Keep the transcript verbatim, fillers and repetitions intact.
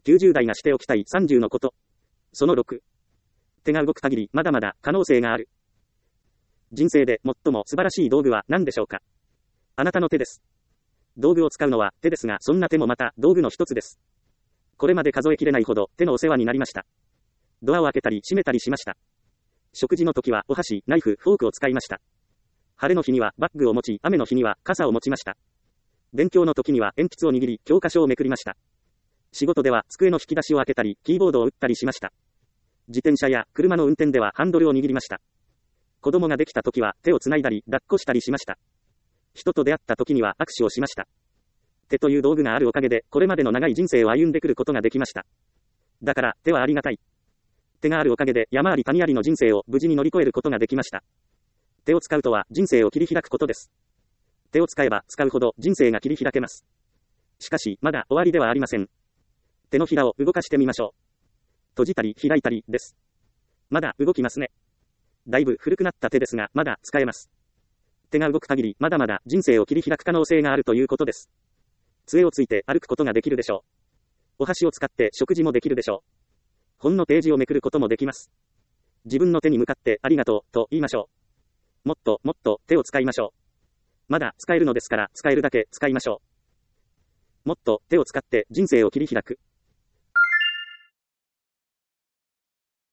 きゅうじゅう代がしておきたいさんじゅうのこと。そのろく。手が動く限りまだまだ可能性がある。人生で最も素晴らしい道具は何でしょうか。あなたの手です。道具を使うのは手ですが、そんな手もまた道具の一つです。これまで数えきれないほど手のお世話になりました。ドアを開けたり閉めたりしました。食事の時はお箸、ナイフ、フォークを使いました。晴れの日にはバッグを持ち、雨の日には傘を持ちました。勉強の時には鉛筆を握り、教科書をめくりました。仕事では机の引き出しを開けたり、キーボードを打ったりしました。自転車や車の運転ではハンドルを握りました。子供ができた時は手をつないだり、抱っこしたりしました。人と出会った時には握手をしました。手という道具があるおかげで、これまでの長い人生を歩んでくることができました。だから、手はありがたい。手があるおかげで、山あり谷ありの人生を無事に乗り越えることができました。手を使うとは人生を切り開くことです。手を使えば使うほど人生が切り開けます。しかし、まだ終わりではありません。手のひらを動かしてみましょう。閉じたり開いたりです。まだ動きますね。だいぶ古くなった手ですが、まだ使えます。手が動く限り、まだまだ人生を切り開く可能性があるということです。杖をついて歩くことができるでしょう。お箸を使って食事もできるでしょう。本のページをめくることもできます。自分の手に向かってありがとうと言いましょう。もっともっと手を使いましょう。まだ使えるのですから使えるだけ使いましょう。もっと手を使って人生を切り開く。